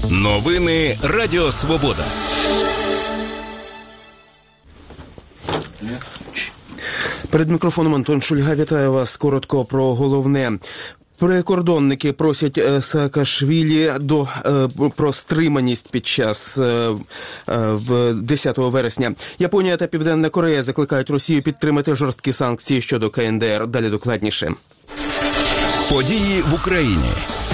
Новини Радіо Свобода. Перед мікрофоном Антон Шульга. Вітаю вас. Коротко про головне. Прикордонники просять Саакашвілі про стриманість під час 10 вересня. Японія та Південна Корея закликають Росію підтримати жорсткі санкції щодо КНДР. Далі докладніше. Події в Україні.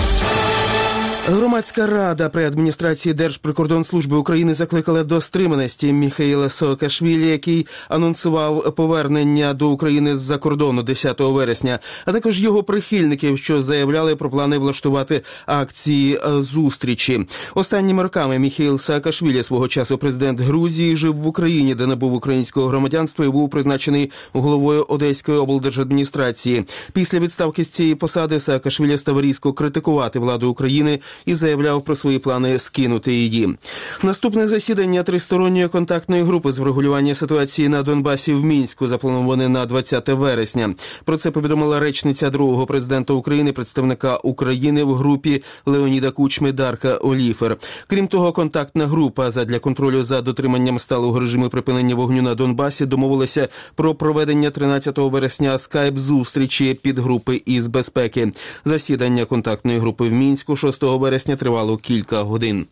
Громадська рада при адміністрації Держприкордонслужби України закликала до стриманості Міхаїла Саакашвілі, який анонсував повернення до України з-за кордону 10 вересня, а також його прихильників, що заявляли про плани влаштувати акції зустрічі. Останніми роками Міхаїл Саакашвілі, свого часу президент Грузії, жив в Україні, де набув українського громадянства і був призначений головою Одеської облдержадміністрації. Після відставки з цієї посади Саакашвілі став різко критикувати владу України і заявляв про свої плани скинути її. Наступне засідання тристоронньої контактної групи з врегулювання ситуації на Донбасі в Мінську заплановане на 20 вересня. Про це повідомила речниця другого президента України, представника України в групі Леоніда Кучми Дарка Оліфер. Крім того, контактна група задля контролю за дотриманням сталого режиму припинення вогню на Донбасі домовилася про проведення 13 вересня скайп-зустрічі підгрупи із безпеки. Засідання контактної групи в Мінську 6 вересня тривало кілька годин.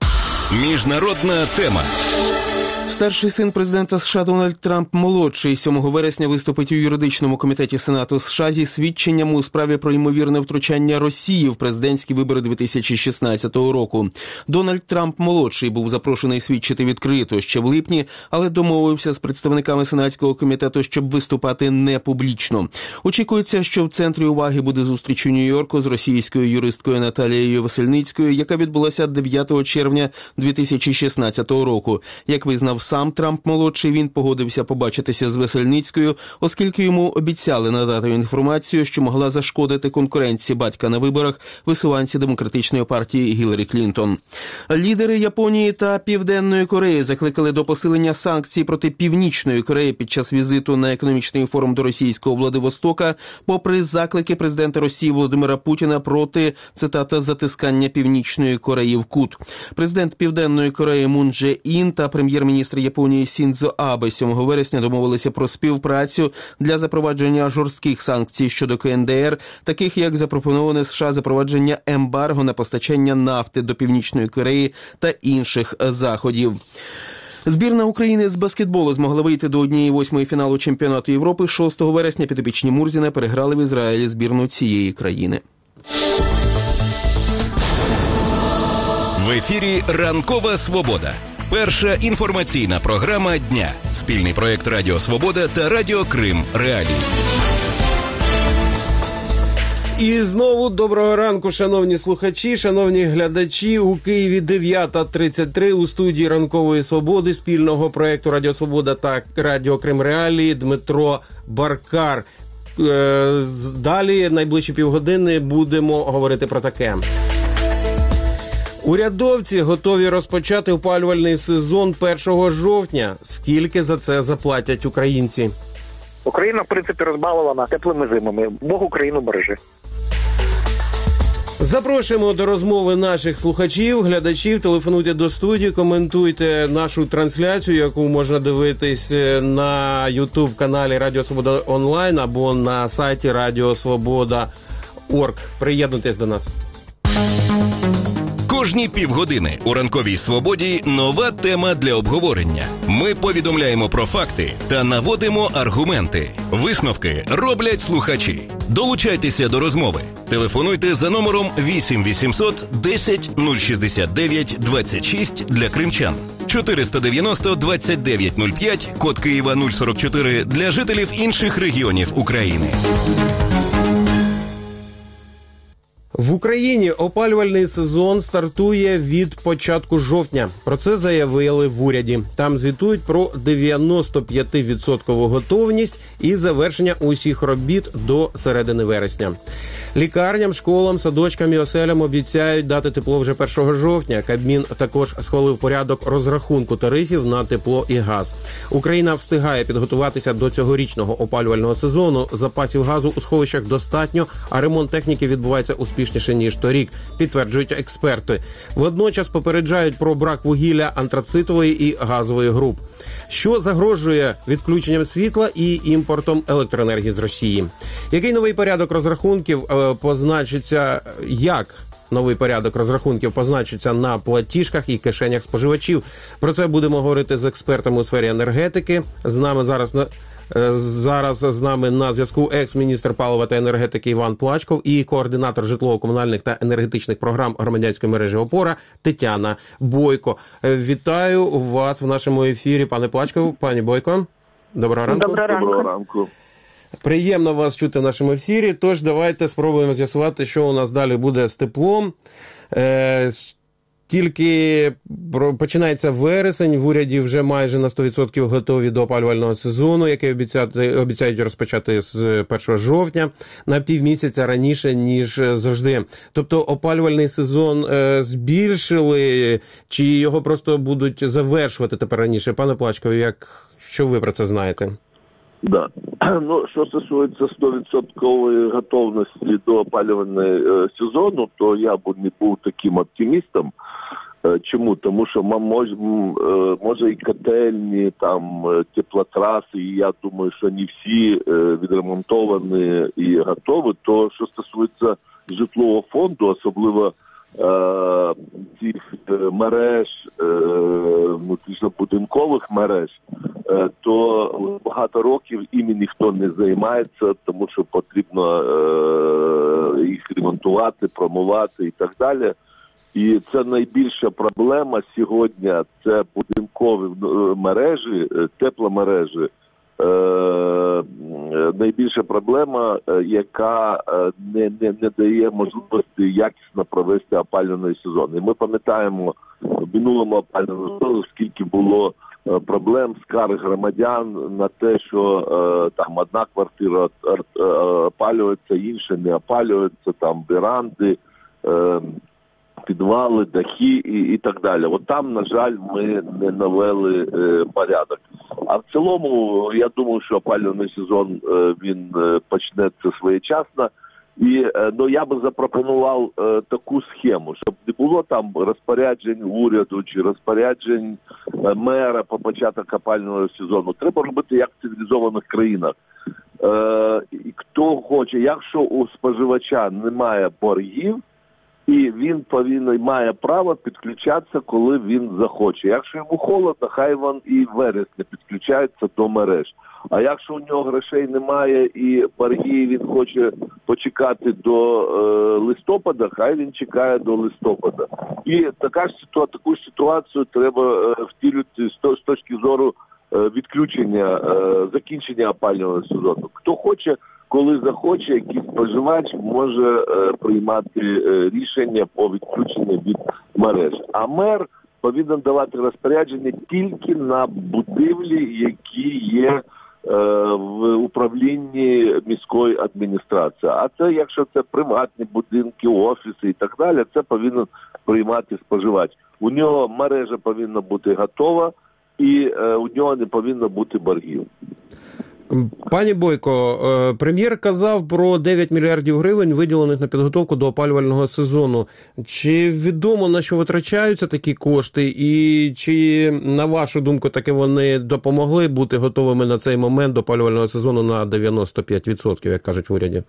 Міжнародна тема. Старший син президента США Дональд Трамп-молодший 7 вересня виступить у юридичному комітеті Сенату США зі свідченням у справі про ймовірне втручання Росії в президентські вибори 2016 року. Дональд Трамп-молодший був запрошений свідчити відкрито ще в липні, але домовився з представниками Сенатського комітету, щоб виступати не публічно. Очікується, що в центрі уваги буде зустріч у Нью-Йорку з російською юристкою Наталією Весельницькою, яка відбулася 9 червня 2016 року. Як визнав сам Трамп-молодший, він погодився побачитися з Весельницькою, оскільки йому обіцяли надати інформацію, що могла зашкодити конкуренції батька на виборах, висуванці Демократичної партії Гіларі Клінтон. Лідери Японії та Південної Кореї закликали до посилення санкцій проти Північної Кореї під час візиту на економічний форум до російського Владивостока, попри заклики президента Росії Володимира Путіна проти, цитата, затискання Північної Кореї в кут. Президент Південної Кореї Мун Дже Ін та прем'єр-міністр Японії Сіндзо Абе 7 вересня домовилися про співпрацю для запровадження жорстких санкцій щодо КНДР, таких як запропоноване США запровадження ембарго на постачання нафти до Північної Кореї та інших заходів. Збірна України з баскетболу змогла вийти до 1/8 фіналу чемпіонату Європи. 6 вересня підопічні Мурзіна переграли в Ізраїлі збірну цієї країни. В ефірі «Ранкова Свобода». Перша інформаційна програма дня. Спільний проєкт Радіо Свобода та Радіо Крим Реалії. І знову доброго ранку, шановні слухачі, шановні глядачі. У Києві 9:33 у студії Ранкової Свободи спільного проєкту Радіо Свобода та Радіо Крим Реалії Дмитро Баркар. Далі, найближчі півгодини, будемо говорити про таке. Урядовці готові розпочати опалювальний сезон 1 жовтня. Скільки за це заплатять українці? Україна, в принципі, розбалована теплими зимами. Бог Україну береже. Запрошуємо до розмови наших слухачів, глядачів. Телефонуйте до студії, коментуйте нашу трансляцію, яку можна дивитись на YouTube-каналі Радіо Свобода онлайн або на сайті radiosvoboda.org. Приєднуйтесь до нас. Кожні півгодини у «Ранковій Свободі» нова тема для обговорення. Ми повідомляємо про факти та наводимо аргументи. Висновки роблять слухачі. Долучайтеся до розмови. Телефонуйте за номером 8 800 10 069 26 для кримчан. 490 29 05, код Києва 044 для жителів інших регіонів України. В Україні опалювальний сезон стартує від початку жовтня. Про це заявили в уряді. Там звітують про 95% готовність і завершення усіх робіт до середини вересня. Лікарням, школам, садочкам і оселям обіцяють дати тепло вже 1 жовтня. Кабмін також схвалив порядок розрахунку тарифів на тепло і газ. Україна встигає підготуватися до цьогорічного опалювального сезону. Запасів газу у сховищах достатньо, а ремонт техніки відбувається успішніше, ніж торік, підтверджують експерти. Водночас попереджають про брак вугілля, антрацитової і газової груп. Що загрожує відключенням світла і імпортом електроенергії з Росії? Який новий порядок розрахунків позначиться, на платіжках і кишенях споживачів? Про це будемо говорити з експертами у сфері енергетики. Зараз з нами на зв'язку екс-міністр палива та енергетики Іван Плачков і координатор житлово-комунальних та енергетичних програм громадянської мережі «Опора» Тетяна Бойко. Вітаю вас в нашому ефірі, пане Плачков, пані Бойко. Доброго ранку. Доброго ранку. Приємно вас чути в нашому ефірі, тож давайте спробуємо з'ясувати, що у нас далі буде з теплом. Тільки починається вересень, в уряді вже майже на 100% готові до опалювального сезону, який обіцяють розпочати з 1 жовтня, на півмісяця раніше, ніж завжди. Тобто опалювальний сезон збільшили, чи його просто будуть завершувати тепер раніше? Пане Плачкові, що ви про це знаєте? Да. Що стосується 100% готовності до опалювального сезону, то я б не був таким оптимістом. Чому? Тому що може і котельні, там теплотраси, і я думаю, що не всі відремонтовані і готові. То що стосується житлового фонду, особливо цих мереж, внутрішньобудинкових мереж, то багато років іми ніхто не займається, тому що потрібно їх ремонтувати, промивати і так далі. І це найбільша проблема сьогодні, це будинкові мережі, тепломережі. Найбільша проблема, яка не дає можливості якісно провести опалювальний сезон. І ми пам'ятаємо в минулому опалювальному сезону, скільки було проблем, скарг громадян на те, що там одна квартира опалюється, інша не опалюється, там веранди, підвали, дахи і так далі. От там, на жаль, ми не навели порядок. А в цілому, я думаю, що опалювальний сезон, він почнеться своєчасно. І я би запропонував таку схему, щоб не було там розпоряджень уряду чи розпоряджень мера по початок опалювального сезону. Треба робити як в цивілізованих країнах. Хто хоче, якщо у споживача немає боргів, і він має право підключатися, коли він захоче. Якщо йому холодно, хай він і в вересні підключається до мереж. А якщо у нього грошей немає і борги, він хоче почекати до листопада, хай він чекає до листопада. І таку ситуацію треба втілювати з точки зору відключення, закінчення опалювального сезону. Хто хоче, коли захоче, якийсь споживач може приймати рішення по відключенню від мереж. А мер повинен давати розпорядження тільки на будівлі, які є в управлінні міської адміністрації. А це, якщо це приватні будинки, офіси і так далі, це повинен приймати споживач. У нього мережа повинна бути готова і у нього не повинно бути боргів. Пані Бойко, прем'єр казав про 9 мільярдів гривень, виділених на підготовку до опалювального сезону. Чи відомо, на що витрачаються такі кошти? І чи, на вашу думку, таки вони допомогли бути готовими на цей момент до опалювального сезону на 95%, як кажуть в уряді?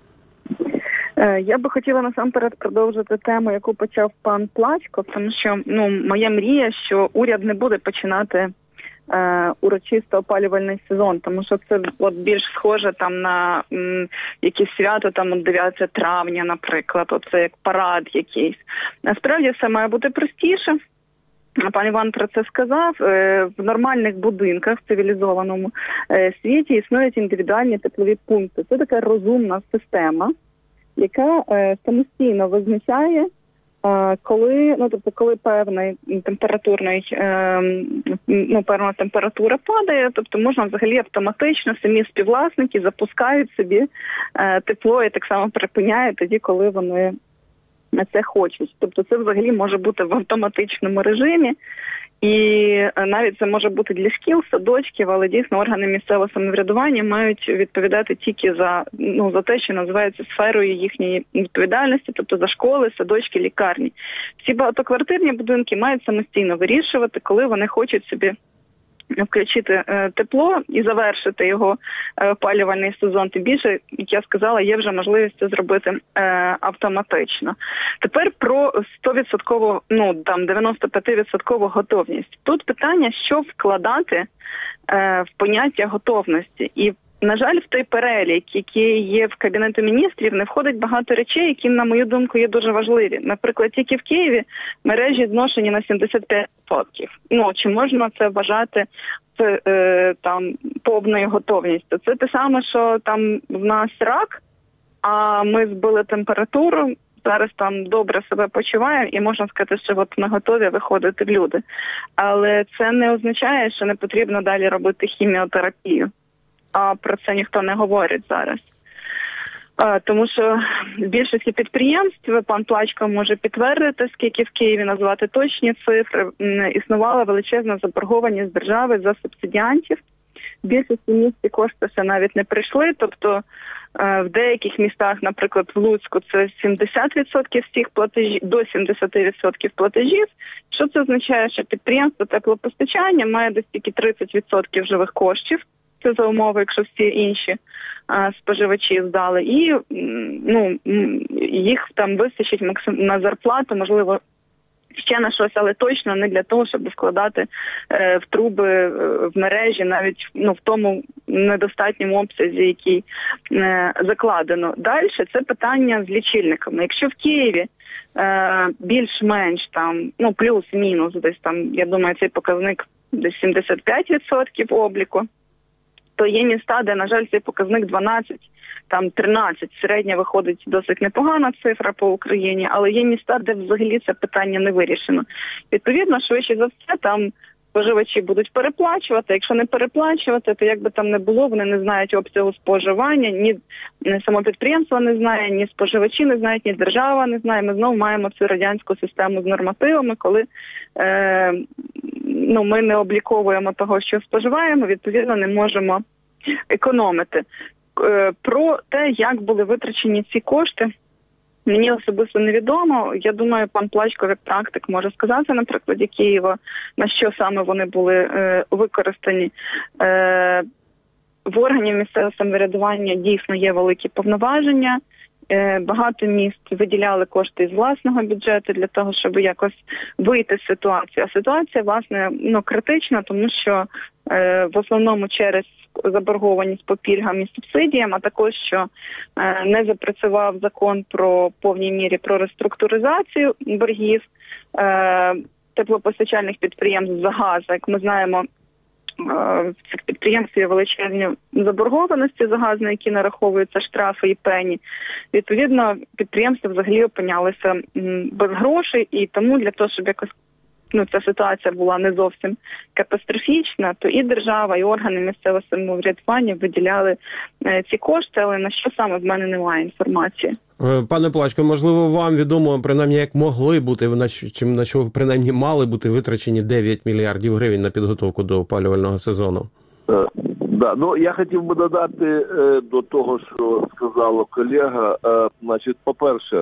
Я би хотіла насамперед продовжити тему, яку почав пан Плачков, тому що моя мрія, що уряд не буде починати урочисто опалювальний сезон, тому що це більш схоже там на якесь свято, там 9 травня, наприклад, це як парад якийсь. Насправді все має бути простіше. Пан Іван про це сказав. В нормальних будинках в цивілізованому світі існують індивідуальні теплові пункти. Це така розумна система, яка самостійно визначає Коли певна температура падає, тобто можна взагалі автоматично самі співвласники запускають собі тепло і так само припиняють тоді, коли вони це хочуть. Тобто це взагалі може бути в автоматичному режимі. І навіть це може бути для шкіл, садочків, але дійсно органи місцевого самоврядування мають відповідати тільки за те, що називається сферою їхньої відповідальності, тобто за школи, садочки, лікарні. Всі багатоквартирні будинки мають самостійно вирішувати, коли вони хочуть собі включити тепло і завершити його опалювальний сезон. Тим більше, як я сказала, є вже можливість це зробити автоматично. Тепер про 100%, 95% готовність. Тут питання, що вкладати в поняття готовності. І, на жаль, в той перелік, який є в Кабінету міністрів, не входить багато речей, які, на мою думку, є дуже важливі. Наприклад, тільки в Києві мережі зношені на 75%. Чи можна це вважати повною готовністю? Це те саме, що там в нас рак, а ми збили температуру, зараз там добре себе почуваємо і можна сказати, що ми готові виходити в люди. Але це не означає, що не потрібно далі робити хіміотерапію. А про це ніхто не говорить зараз. Тому що в більшості підприємств, пан Плачко може підтвердити, скільки в Києві назвати точні цифри, існувала величезна заборгованість держави за субсидіантів. В більшості міст ці кошти ще навіть не прийшли, тобто в деяких містах, наприклад, в Луцьку, це 70% всіх платежів, до 70% платежів. Що це означає? Що підприємство теплопостачання має десь тільки 30% живих коштів. Це за умови, якщо всі інші споживачі здали. І їх там вистачить на зарплату, можливо, ще на щось, але точно не для того, щоб вкладати в труби, в мережі, навіть в тому недостатньому обсязі, який закладено. Далі це питання з лічильниками. Якщо в Києві більш-менш плюс-мінус, десь там, я думаю, цей показник десь 75% обліку, то є міста, де, на жаль, цей показник 12, 13. Середня виходить досить непогана цифра по Україні, але є міста, де взагалі це питання не вирішено. Відповідно, швидше за все, там споживачі будуть переплачувати. Якщо не переплачувати, то як би там не було, вони не знають обсягу споживання, ні само підприємство не знає, ні споживачі не знають, ні держава не знає. Ми знову маємо цю радянську систему з нормативами, коли ми не обліковуємо того, що споживаємо, відповідно не можемо економити. Про те, як були витрачені ці кошти, мені особисто невідомо. Я думаю, пан Плачко, як практик, може сказати на прикладі Києва, на що саме вони були використані. В органів місцевого самоврядування дійсно є великі повноваження. Багато міст виділяли кошти з власного бюджету для того, щоб якось вийти з ситуації. А ситуація, власне, критична, тому що в основному через заборгованість по пільгам і субсидіям, а також, що не запрацював закон про повній мірі про реструктуризацію боргів теплопостачальних підприємств за газ. Як ми знаємо, в цих підприємств є величезні заборгованості за газ, на які нараховуються штрафи і пені. Відповідно, підприємства взагалі опинялися без грошей, і тому для того, щоб якось ця ситуація була не зовсім катастрофічна, то і держава, і органи місцевого самоврядування виділяли ці кошти, але на що саме в мене немає інформації. Пане Плачко, можливо, вам відомо, принаймні, як могли бути, на що принаймні мали бути витрачені 9 мільярдів гривень на підготовку до опалювального сезону? Я хотів би додати до того, що сказала колега. По-перше,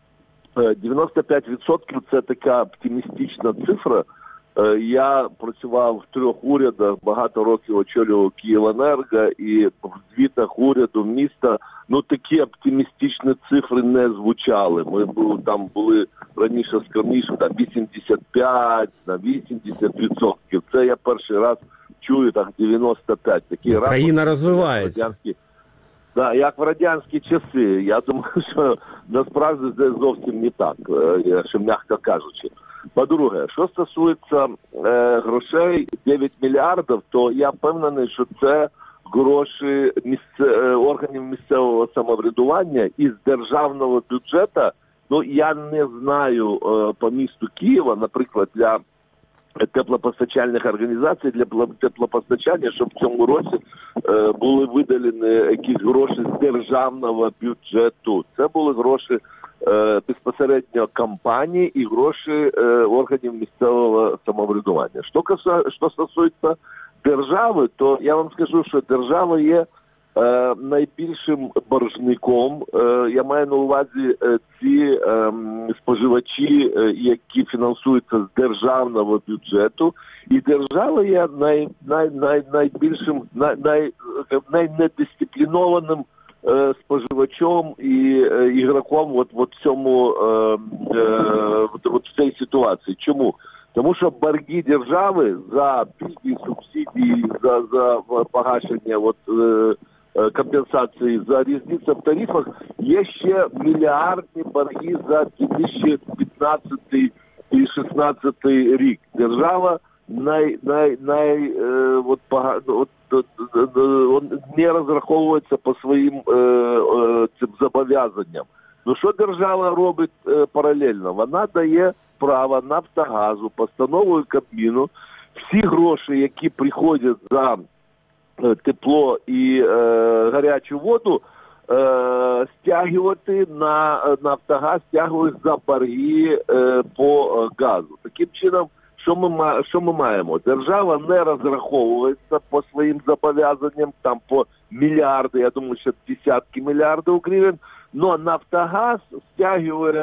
95% – це така оптимістична цифра. Я працював в 3 урядах, багато років очолював Київенерго, і в звітах уряду міста такі оптимістичні цифри не звучали. Ми були раніше скромніше, 85, на 80%. Це я перший раз чую, 95. Країна розвивається. Як в радянські часи. Я думаю, що насправді це зовсім не так, якщо м'яко кажучи. По-друге, що стосується грошей 9 мільярдів, то я впевнений, що це гроші органів місцевого самоврядування із державного бюджету Ну, я не знаю по місту Києва, наприклад, для теплопостачальних організацій, для теплопостачання, щоб в цьому році були видалені якісь гроші з державного бюджету. Це були гроші безпосередньо компаній і гроші органів місцевого самоврядування. Що стосується держави, то я вам скажу, що держава є найбільшим боржником. Я маю на увазі ці споживачі, які фінансуються з державного бюджету, і держава є найбільшим, найнедисциплінованим споживачом і ігроком от в цьому в цій ситуації. Чому? Тому що борги держави за пільги, субсидії, за погашення компенсації за різницю в тарифах є ще мільярдні борги за 2015 і 2016 рік. Держава не розраховується по своїм цим зобов'язанням. Ну що держава робить паралельно? Вона дає право Нафтогазу постановою Кабміну всі гроші, які приходять за тепло і гарячу воду, стягувати на Нафтогаз, стягують за борги по газу. Таким чином, що ми маємо? Держава не розраховується по своїм зобов'язанням, там по мільярди, я думаю, що десятки мільярдів гривень, но Нафтогаз стягує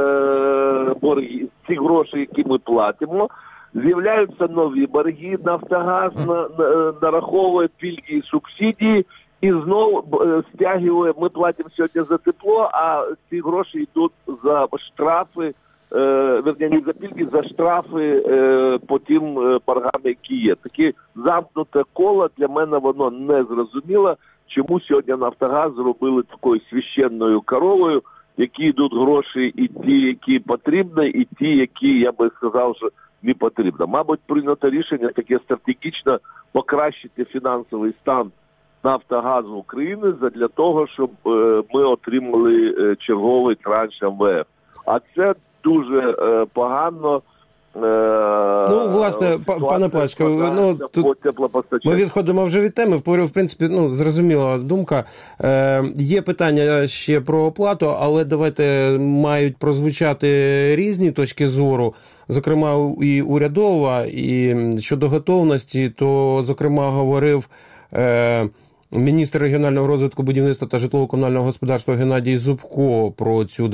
борги, ці гроші, які ми платимо, з'являються нові борги, Нафтогаз нараховує пільги і субсидії і знову стягує, ми платимо сьогодні за тепло, а ці гроші йдуть за штрафи, не за пільги, за штрафи по тим боргам, які є. Таке замкнуте коло, для мене воно не зрозуміло, чому сьогодні Нафтогаз зробили такою священною коровою, які йдуть гроші і ті, які потрібні, і ті, які, я би сказав, що не потрібно. Мабуть, прийнято рішення таке стратегічно покращити фінансовий стан Нафтогазу України для того, щоб ми отримали черговий транш МВФ. А це дуже погано. Ну, власне, пане Плачко, ми відходимо вже від теми. В принципі, зрозуміла думка. Є питання ще про оплату, але давайте мають прозвучати різні точки зору, зокрема і урядова, і щодо готовності, то, зокрема, говорив міністр регіонального розвитку, будівництва та житлово-комунального господарства Геннадій Зубко про цю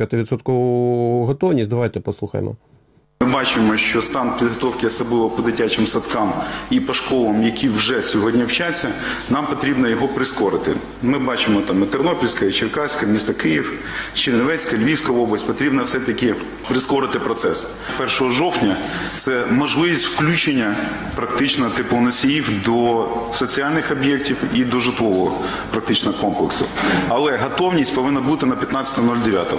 95% готовність. Давайте послухаємо. Ми бачимо, що стан підготовки, особливо по дитячим садкам і по школам, які вже сьогодні вчаться, нам потрібно його прискорити. Ми бачимо там і Тернопільська, і Черкаська, місто Київ, Чернівецька, Львівська область. Потрібно все-таки прискорити процес. 1 жовтня – це можливість включення практично теплоносіїв до соціальних об'єктів і до житлового практично комплексу. Але готовність повинна бути на 15.09.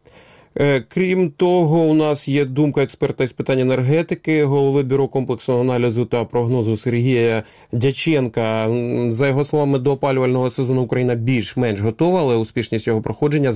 Крім того, у нас є думка експерта із питань енергетики, голови Бюро комплексного аналізу та прогнозу Сергія Дяченка. За його словами, до опалювального сезону Україна більш-менш готова, але успішність його проходження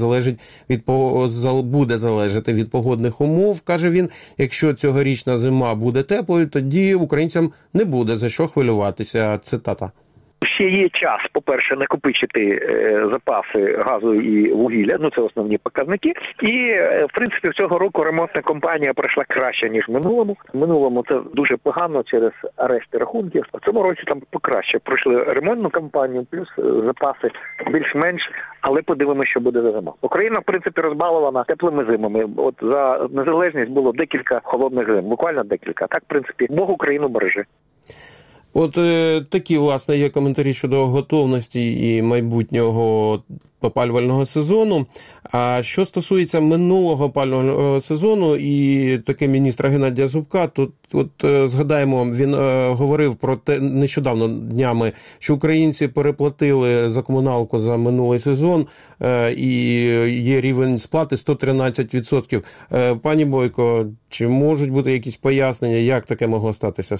буде залежати від погодних умов. Каже він, якщо цьогорічна зима буде теплою, тоді українцям не буде за що хвилюватися. Цитата. Ще є час, по-перше, накопичити запаси газу і вугілля, це основні показники. І, в принципі, цього року ремонтна кампанія пройшла краще, ніж в минулому. В минулому це дуже погано через арешти рахунків. В цьому році там покраще. Пройшли ремонтну кампанію, плюс запаси більш-менш, але подивимося, що буде за зима. Україна, в принципі, розбалована теплими зимами. От за незалежність було декілька холодних зим, буквально декілька. Так, в принципі, Бог Україну береже. От такі, власне, є коментарі щодо готовності і майбутнього опалювального сезону. А що стосується минулого опалювального сезону і таке міністра Геннадія Зубка, то згадаємо, він говорив про те нещодавно днями, що українці переплатили за комуналку за минулий сезон і є рівень сплати 113%. Пані Бойко, чи можуть бути якісь пояснення, як таке могло статися,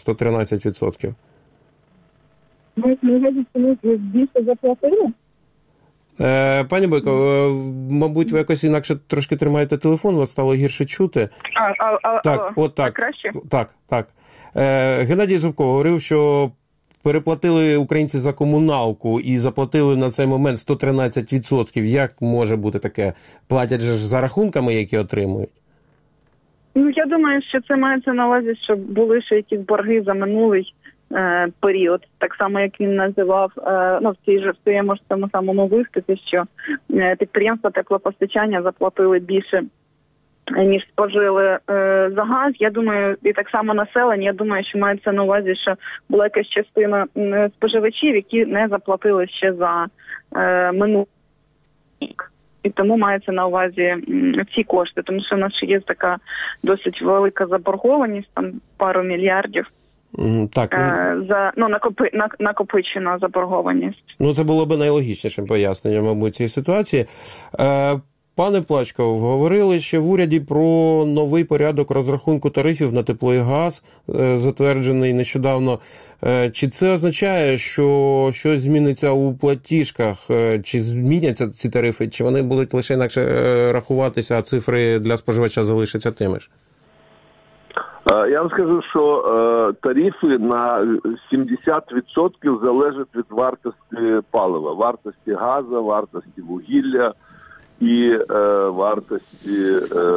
113%? Ми більше заплатили? Пані Бойко, мабуть, ви якось інакше трошки тримаєте телефон, вас стало гірше чути. Так, от так. Краще? Так. Геннадій Зубко говорив, що переплатили українці за комуналку і заплатили на цей момент 113%. Як може бути таке? Платять же ж за рахунками, які отримують? Ну, я думаю, що це мається на увазі, що були ще якісь борги за минулий період. Так само, як він називав, в цьому самому виступі, що підприємства теплопостачання заплатили більше, ніж спожили за газ. Я думаю, і так само населення, я думаю, що мається на увазі, що була якась частина споживачів, які не заплатили ще за минулий рік. І тому мається на увазі ці кошти, тому що в нас ще є така досить велика заборгованість, там пару мільярдів. Так. Накопичена заборгованість. Ну, це було б найлогічнішим поясненням, мабуть, цієї ситуації. Пане Плачков, говорили ще в уряді про новий порядок розрахунку тарифів на тепло і газ, затверджений нещодавно. Чи це означає, що щось зміниться у платіжках? Чи зміняться ці тарифи? Чи вони будуть лише інакше рахуватися, а цифри для споживача залишаться тими ж? Я вам скажу, що тарифи на 70% залежать від вартості палива, вартості газу, вартості вугілля і вартості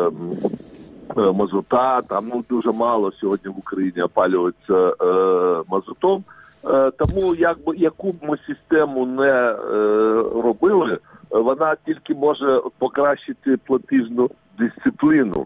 мазута. Там дуже мало сьогодні в Україні опалюється мазутом. Тому яку б ми систему не робили, вона тільки може покращити платіжну дисципліну.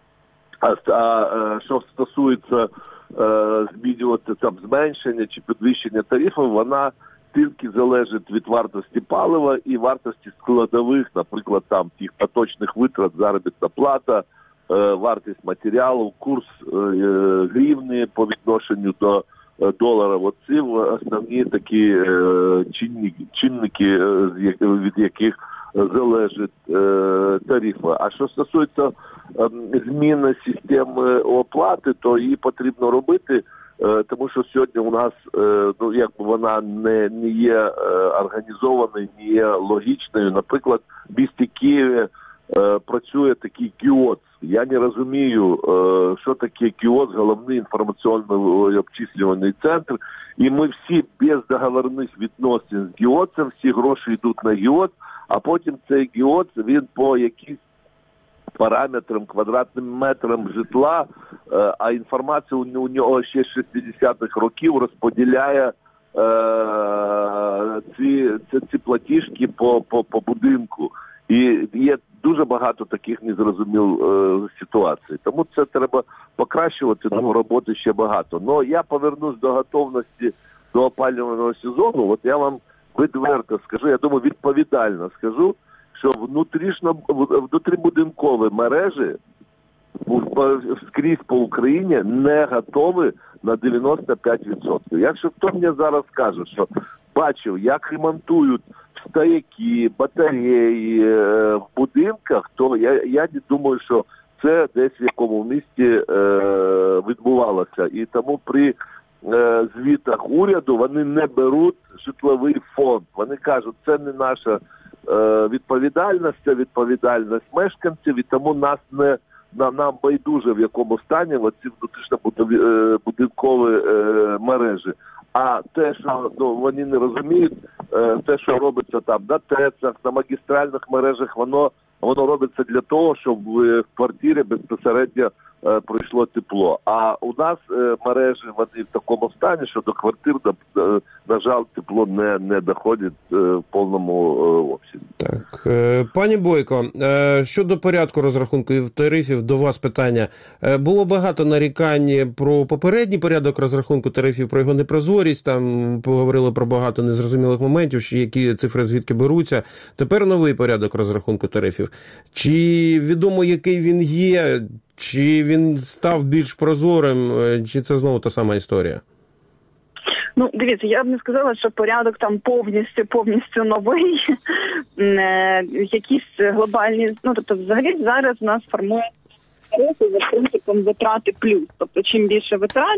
А що стосується змінювати там зменшення чи підвищення тарифів, вона тільки залежить від вартості палива і вартості складових, наприклад, там тих поточних витрат, заробітна плата, вартість матеріалу, курс гривні по відношенню до долара. Оці основні такі чинники, від яких залежить тарифи. А що стосується зміни системи оплати, то її потрібно робити, тому що сьогодні у нас вона не є організованою, не є логічною. Наприклад, в місті Києві працює такий КІОЦ. Я не розумію, що таке КІОЦ, головний інформаційний обчислювальний центр. І ми всі без договірних відносин з КІОЦем, всі гроші йдуть на КІОЦ, а потім цей КІОЦ, він по якійсь параметрам, квадратним метрам житла, а інформація у нього ще з 60-х років розподіляє ці платіжки по будинку. І є дуже багато таких незрозумілих ситуацій. Тому це треба покращувати, тому роботи ще багато. Но я повернусь до готовності до опалювального сезону. От я вам відверто скажу, я думаю, відповідально скажу, що внутрібудинкові мережі скрізь по Україні не готові на 95%. Якщо хто мені зараз скаже, що бачив, як ремонтують стояки, батареї в будинках, то я не думаю, що це десь в якому місті відбувалося. І тому при звітах уряду вони не беруть житловий фонд. Вони кажуть, це не наша відповідальність, це відповідальність мешканців, і тому нам байдуже, в якому стані ці внутрішньобудинкові мережі. А те, що вони не розуміють, те, що робиться там на ТЕЦах, на магістральних мережах, воно робиться для того, щоб в квартирі безпосередньо пройшло тепло. А у нас мережі вони в такому стані, що до квартир, на жаль, тепло не доходить в повному обсязі. Так. Пані Бойко, щодо порядку розрахунку тарифів, до вас питання. Було багато нарікань про попередній порядок розрахунку тарифів, про його непрозорість, там поговорили про багато незрозумілих моментів, які цифри звідки беруться. Тепер новий порядок розрахунку тарифів. Чи відомо, який він є? Чи він став більш прозорим, чи це знову та сама історія? Ну, дивіться, я б не сказала, що порядок там повністю новий, якісь глобальні, тобто взагалі зараз у нас формує тарифи за принципом витрати плюс. Тобто чим більше витрат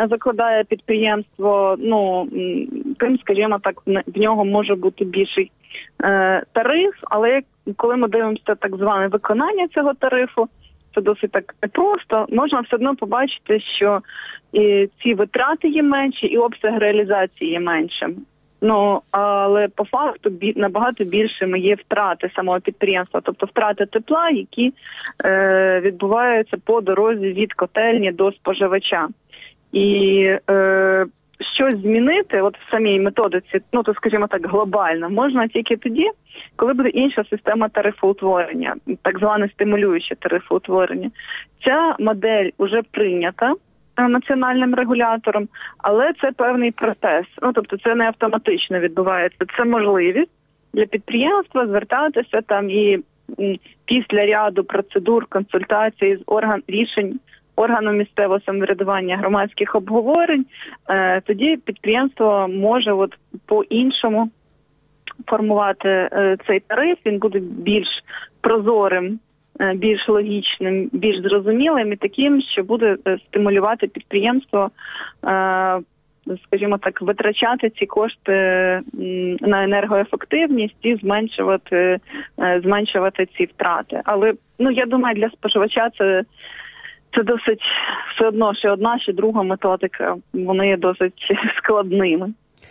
закладає підприємство, тим, скажімо так, в нього може бути більший тариф, але коли ми дивимося так зване виконання цього тарифу, це досить так непросто, можна все одно побачити, що і ці витрати є менші, і обсяг реалізації є меншим. Ну, але по факту набагато більшими є втрати самого підприємства, тобто втрати тепла, які відбуваються по дорозі від котельні до споживача. І щось змінити от в самій методиці, ну, то, скажімо так, глобально, можна тільки тоді, коли буде інша система тарифоутворення, так зване стимулююче тарифоутворення. Ця модель вже прийнята національним регулятором, але це певний процес. Ну, тобто це не автоматично відбувається. Це можливість для підприємства звертатися там і після ряду процедур, консультацій з рішень органу місцевого самоврядування, громадських обговорень, тоді підприємство може от по-іншому формувати цей тариф, він буде більш прозорим, більш логічним, більш зрозумілим і таким, що буде стимулювати підприємство, скажімо так, витрачати ці кошти на енергоефективність і зменшувати ці втрати. Але, ну, я думаю, для споживача це досить все одно, що одна, що друга методика, вони є досить складними.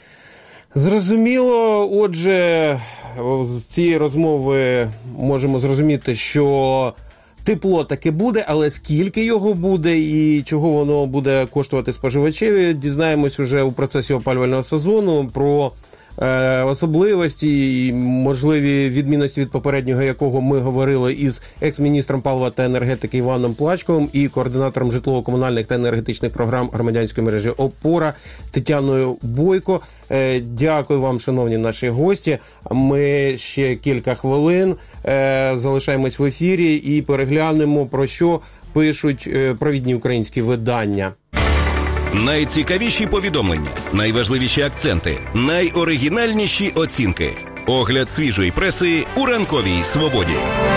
Зрозуміло. Отже, з цієї розмови можемо зрозуміти, що тепло таки буде, але скільки його буде і чого воно буде коштувати споживачеві, дізнаємось уже у процесі опалювального сезону. Про особливості і можливі відмінності від попереднього, якого ми говорили із екс-міністром палива та енергетики Іваном Плачковим і координатором житлово-комунальних та енергетичних програм громадянської мережі «Опора» Тетяною Бойко. Дякую вам, шановні наші гості. Ми ще кілька хвилин залишаємось в ефірі і переглянемо, про що пишуть провідні українські видання. Найцікавіші повідомлення, найважливіші акценти, найоригінальніші оцінки. Огляд свіжої преси у ранковій свободі.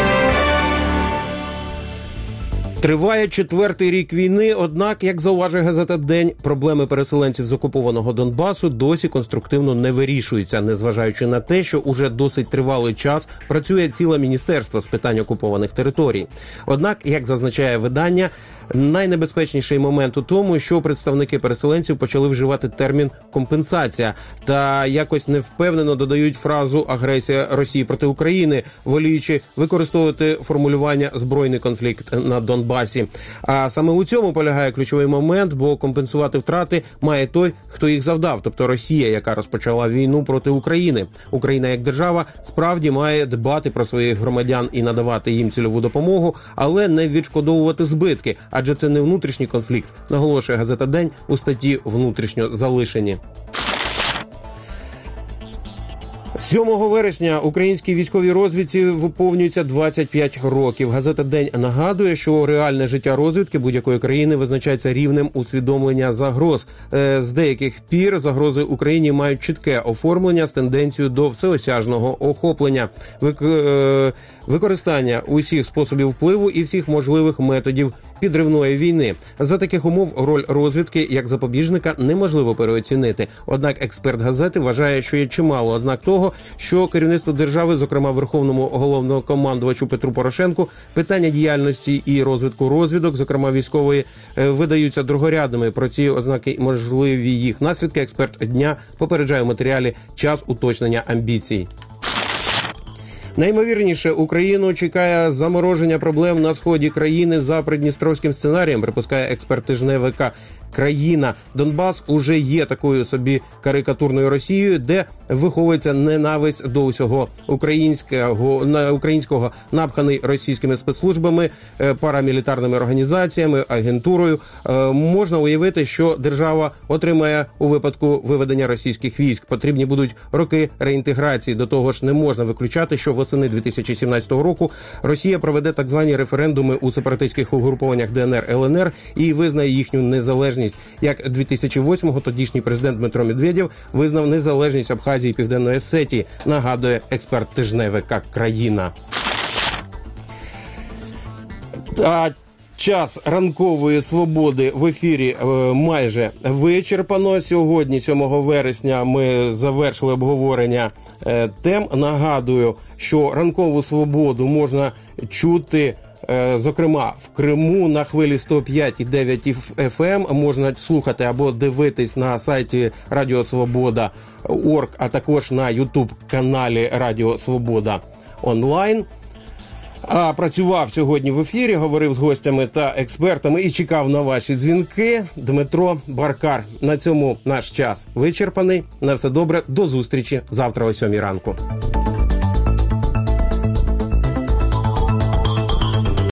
Триває 4-й рік війни, однак, як зауважує газета «День», проблеми переселенців з окупованого Донбасу досі конструктивно не вирішуються, незважаючи на те, що уже досить тривалий час працює ціле міністерство з питань окупованих територій. Однак, як зазначає видання, найнебезпечніший момент у тому, що представники переселенців почали вживати термін «компенсація» та якось невпевнено додають фразу «агресія Росії проти України», воліючи використовувати формулювання «збройний конфлікт на Донбасі». А саме у цьому полягає ключовий момент, бо компенсувати втрати має той, хто їх завдав, тобто Росія, яка розпочала війну проти України. Україна як держава справді має дбати про своїх громадян і надавати їм цільову допомогу, але не відшкодовувати збитки, адже це не внутрішній конфлікт, наголошує газета «День» у статті «Внутрішньо залишені». 7 вересня українській військовій розвідці виповнюється 25 років. Газета «День» нагадує, що реальне життя розвідки будь-якої країни визначається рівнем усвідомлення загроз. З деяких пір загрози Україні мають чітке оформлення з тенденцією до всеосяжного охоплення, використання усіх способів впливу і всіх можливих методів підривної війни. За таких умов роль розвідки як запобіжника неможливо переоцінити. Однак експерт газети вважає, що є чимало ознак того, що керівництво держави, зокрема Верховному головнокомандувачу Петру Порошенку, питання діяльності і розвитку розвідок, зокрема військової, видаються другорядними. Про ці ознаки і можливі їх наслідки експерт дня попереджає в матеріалі «Час уточнення амбіцій». Найімовірніше, Україну чекає замороження проблем на сході країни за придністровським сценарієм, припускає експерт тижневика «Країна». Донбас уже є такою собі карикатурною Росією, де виховується ненависть до усього українського, напханий російськими спецслужбами, парамілітарними організаціями, агентурою. Можна уявити, що держава отримає у випадку виведення російських військ. Потрібні будуть роки реінтеграції. До того ж, не можна виключати, що восени 2017 року Росія проведе так звані референдуми у сепаратистських угрупованнях ДНР, ЛНР і визнає їхню незалежність. Як 2008-го тодішній президент Дмитро Медведєв визнав незалежність Абхазії і Південної Осетії, нагадує експерт тижневика «Країна». А Час ранкової свободи в ефірі майже вичерпано. Сьогодні, 7 вересня, ми завершили обговорення тем. Нагадую, що ранкову свободу можна чути, зокрема, в Криму на хвилі 105,9 FM. Можна слухати або дивитись на сайті Радіо Свобода.орг, а також на YouTube-каналі Радіо Свобода онлайн. А працював сьогодні в ефірі, говорив з гостями та експертами і чекав на ваші дзвінки Дмитро Баркар. На цьому наш час вичерпаний. На все добре, до зустрічі завтра о 7 ранку.